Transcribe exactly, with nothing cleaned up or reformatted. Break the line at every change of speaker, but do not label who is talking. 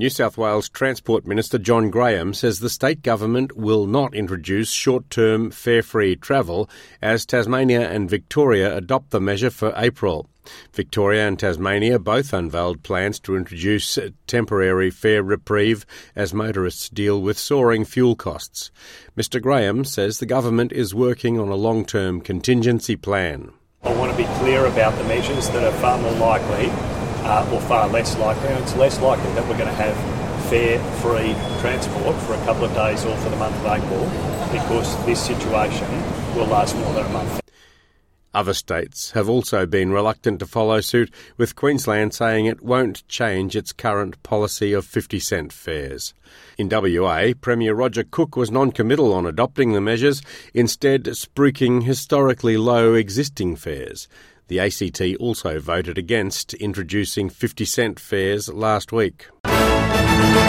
New South Wales Transport Minister John Graham says the state government will not introduce short-term fare-free travel as Tasmania and Victoria adopt the measure for April. Victoria and Tasmania both unveiled plans to introduce a temporary fare reprieve as motorists deal with soaring fuel costs. Mister Graham says the government is working on a long-term contingency plan.
I want to be clear about the measures that are far more likely uh, or far less likely. And it's less likely that we're going to have fare-free transport for a couple of days or for the month of April because this situation will last more than a month.
Other states have also been reluctant to follow suit, with Queensland saying it won't change its current policy of fifty cent fares. In W A, Premier Roger Cook was non-committal on adopting the measures, instead spruiking historically low existing fares. The A C T also voted against introducing fifty cent fares last week.